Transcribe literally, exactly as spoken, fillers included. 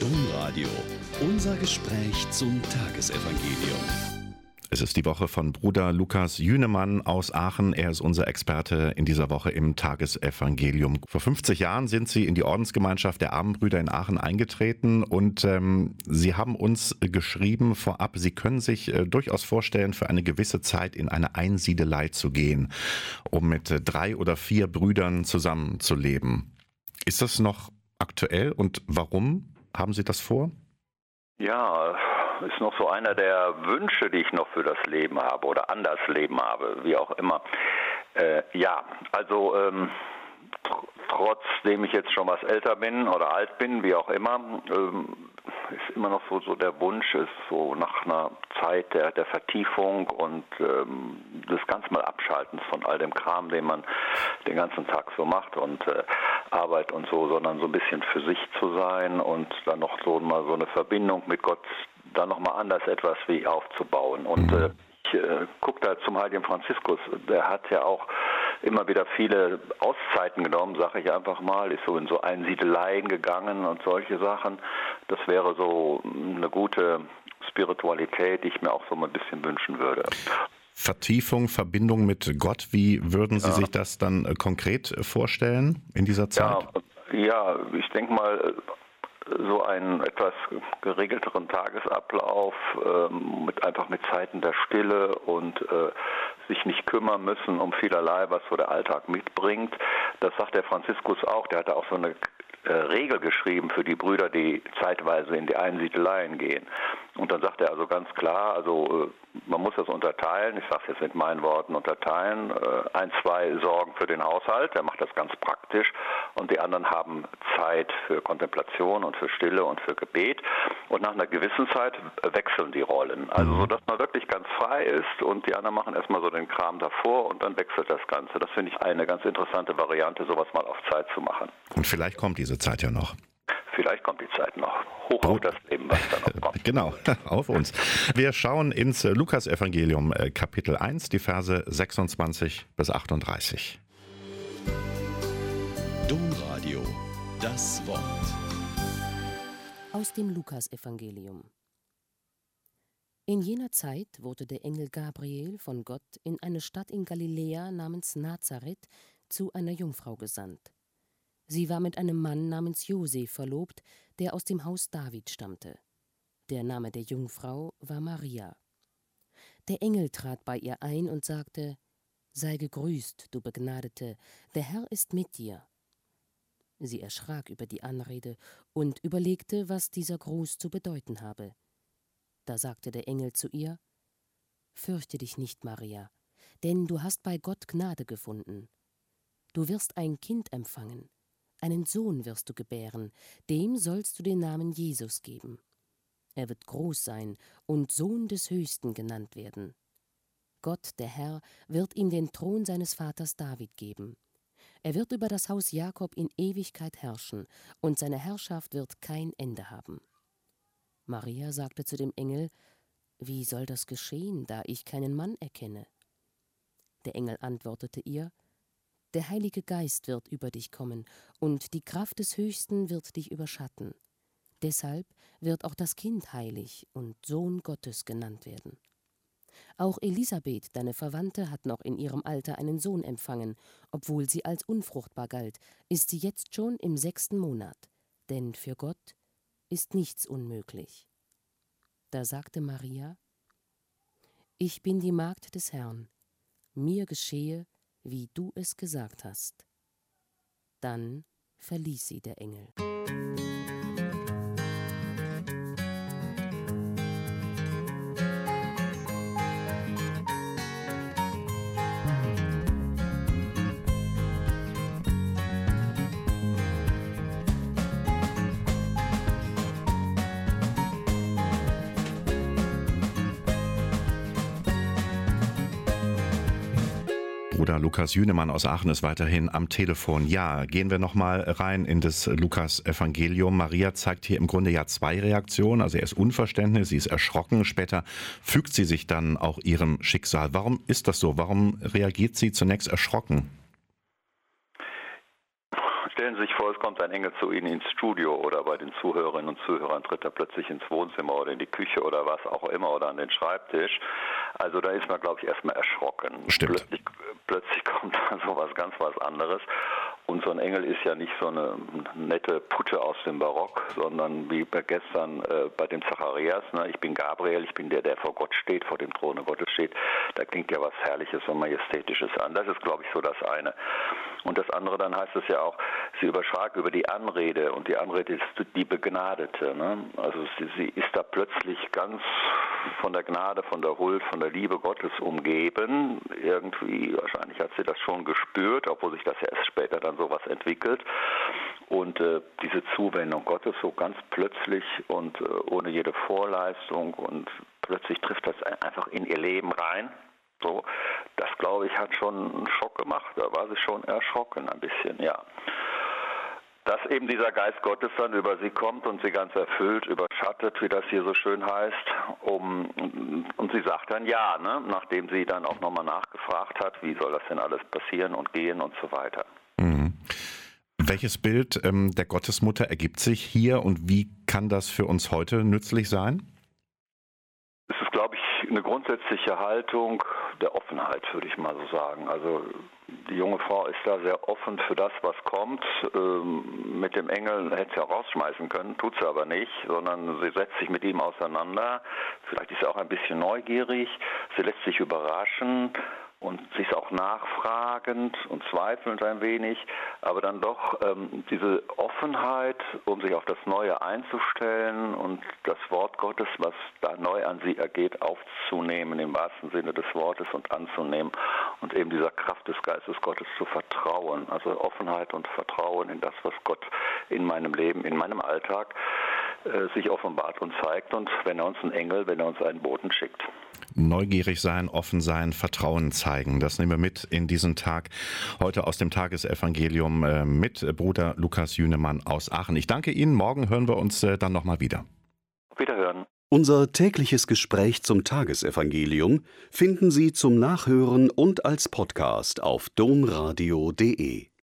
Domradio. Unser Gespräch zum Tagesevangelium. Es ist die Woche von Bruder Lukas Jünemann aus Aachen. Er ist unser Experte in dieser Woche im Tagesevangelium. Vor fünfzig Jahren sind Sie in die Ordensgemeinschaft der Armenbrüder in Aachen eingetreten und ähm, Sie haben uns geschrieben vorab, Sie können sich äh, durchaus vorstellen, für eine gewisse Zeit in eine Einsiedelei zu gehen, um mit äh, drei oder vier Brüdern zusammenzuleben. Ist das noch aktuell und warum haben Sie das vor? Ja, ist noch so einer der Wünsche, die ich noch für das Leben habe oder an das Leben habe, wie auch immer. Äh, ja, also ähm, tr- trotzdem ich jetzt schon was älter bin oder alt bin, wie auch immer, ähm, ist immer noch so, so der Wunsch, ist so nach einer Zeit der, der Vertiefung und ähm, des ganz mal Abschaltens von all dem Kram, den man den ganzen Tag so macht und äh, Arbeit und so, sondern so ein bisschen für sich zu sein und dann noch so mal so eine Verbindung mit Gott dann nochmal anders etwas wie aufzubauen. Und äh, ich äh, gucke da zum Heiligen Franziskus, der hat ja auch immer wieder viele Auszeiten genommen, sage ich einfach mal, ist so in so Einsiedeleien gegangen und solche Sachen. Das wäre so eine gute Spiritualität, die ich mir auch so mal ein bisschen wünschen würde. Vertiefung, Verbindung mit Gott, wie würden Sie ja. sich das dann äh, konkret vorstellen in dieser Zeit? Ja, ja ich denke mal, so einen etwas geregelteren Tagesablauf, ähm, mit einfach mit Zeiten der Stille und äh, sich nicht kümmern müssen um vielerlei, was so der Alltag mitbringt. Das sagt der Franziskus auch, der hat auch so eine äh, Regel geschrieben für die Brüder, die zeitweise in die Einsiedeleien gehen. Und dann sagt er also ganz klar, also äh, man muss das unterteilen, ich sage es jetzt mit meinen Worten unterteilen, äh, ein, zwei sorgen für den Haushalt, der macht das ganz praktisch und die anderen haben Zeit für Kontemplation und für Stille und für Gebet und nach einer gewissen Zeit wechseln die Rollen, also so, dass man wirklich ganz frei ist und die anderen machen erstmal so den Kram davor und dann wechselt das Ganze. Das finde ich eine ganz interessante Variante, sowas mal auf Zeit zu machen. Und vielleicht kommt diese Zeit ja noch. Vielleicht kommt die Zeit noch. Hoch auf das Leben, was da noch kommt. Genau, auf uns. Wir schauen ins Lukas-Evangelium, Kapitel eins, die Verse sechsundzwanzig bis achtunddreißig. Domradio, das Wort. Aus dem Lukas-Evangelium. In jener Zeit wurde der Engel Gabriel von Gott in eine Stadt in Galiläa namens Nazareth zu einer Jungfrau gesandt. Sie war mit einem Mann namens Josef verlobt, der aus dem Haus David stammte. Der Name der Jungfrau war Maria. Der Engel trat bei ihr ein und sagte: »Sei gegrüßt, du Begnadete, der Herr ist mit dir.« Sie erschrak über die Anrede und überlegte, was dieser Gruß zu bedeuten habe. Da sagte der Engel zu ihr: »Fürchte dich nicht, Maria, denn du hast bei Gott Gnade gefunden. Du wirst ein Kind empfangen. Einen Sohn wirst du gebären, dem sollst du den Namen Jesus geben. Er wird groß sein und Sohn des Höchsten genannt werden. Gott, der Herr, wird ihm den Thron seines Vaters David geben. Er wird über das Haus Jakob in Ewigkeit herrschen, und seine Herrschaft wird kein Ende haben.« Maria sagte zu dem Engel: »Wie soll das geschehen, da ich keinen Mann erkenne?« Der Engel antwortete ihr: »Der Heilige Geist wird über dich kommen, und die Kraft des Höchsten wird dich überschatten. Deshalb wird auch das Kind heilig und Sohn Gottes genannt werden. Auch Elisabeth, deine Verwandte, hat noch in ihrem Alter einen Sohn empfangen. Obwohl sie als unfruchtbar galt, ist sie jetzt schon im sechsten Monat. Denn für Gott ist nichts unmöglich.« Da sagte Maria: »Ich bin die Magd des Herrn. Mir geschehe, wie du es gesagt hast.« Dann verließ sie der Engel. Bruder Lukas Jünemann aus Aachen ist weiterhin am Telefon. Ja, gehen wir nochmal rein in das Lukas-Evangelium. Maria zeigt hier im Grunde ja zwei Reaktionen. Also erst Unverständnis, sie ist erschrocken, später fügt sie sich dann auch ihrem Schicksal. Warum ist das so? Warum reagiert sie zunächst erschrocken? stellen Sie sich vor, es kommt ein Engel zu Ihnen ins Studio oder bei den Zuhörerinnen und Zuhörern tritt er plötzlich ins Wohnzimmer oder in die Küche oder was auch immer oder an den Schreibtisch. Also da ist man, glaube ich, erstmal erschrocken. Stimmt. Plötzlich, plötzlich kommt da sowas ganz was anderes. Und so ein Engel ist ja nicht so eine nette Putte aus dem Barock, sondern wie bei gestern äh, bei dem Zacharias, ne? Ich bin Gabriel, ich bin der, der vor Gott steht, vor dem Throne Gottes steht. Da klingt ja was Herrliches und Majestätisches an. Das ist, glaube ich, so das eine. Und das andere, dann heißt es ja auch, sie überschrak über die Anrede und die Anrede ist die Begnadete. Ne? Also sie, sie ist da plötzlich ganz von der Gnade, von der Huld, von der Liebe Gottes umgeben. Irgendwie, wahrscheinlich hat sie das schon gespürt, obwohl sich das ja erst später dann sowas entwickelt. Und äh, diese Zuwendung Gottes so ganz plötzlich und äh, ohne jede Vorleistung und plötzlich trifft das einfach in ihr Leben rein. So, das, glaube ich, hat schon einen Schock gemacht. Da war sie schon erschrocken ein bisschen, ja. Dass eben dieser Geist Gottes dann über sie kommt und sie ganz erfüllt, überschattet, wie das hier so schön heißt. Um, und sie sagt dann ja, ne? Nachdem sie dann auch nochmal nachgefragt hat, wie soll das denn alles passieren und gehen und so weiter. Mhm. Welches Bild ähm, der Gottesmutter ergibt sich hier und wie kann das für uns heute nützlich sein? Es ist, glaube ich, eine grundsätzliche Haltung der Offenheit, würde ich mal so sagen. Also die junge Frau ist da sehr offen für das, was kommt. Ähm, mit dem Engel hätte sie auch rausschmeißen können, tut sie aber nicht, sondern sie setzt sich mit ihm auseinander. Vielleicht ist sie auch ein bisschen neugierig, sie lässt sich überraschen. Und sie ist auch nachfragend und zweifelnd ein wenig, aber dann doch ähm, diese Offenheit, um sich auf das Neue einzustellen und das Wort Gottes, was da neu an sie ergeht, aufzunehmen im wahrsten Sinne des Wortes und anzunehmen und eben dieser Kraft des Geistes Gottes zu vertrauen. Also Offenheit und Vertrauen in das, was Gott in meinem Leben, in meinem Alltag äh, sich offenbart und zeigt und wenn er uns einen Engel, wenn er uns einen Boten schickt. Neugierig sein, offen sein, Vertrauen zeigen. Das nehmen wir mit in diesen Tag heute aus dem Tagesevangelium mit Bruder Lukas Jünemann aus Aachen. Ich danke Ihnen. Morgen hören wir uns dann nochmal wieder. Auf Wiederhören. Unser tägliches Gespräch zum Tagesevangelium finden Sie zum Nachhören und als Podcast auf domradio punkt de.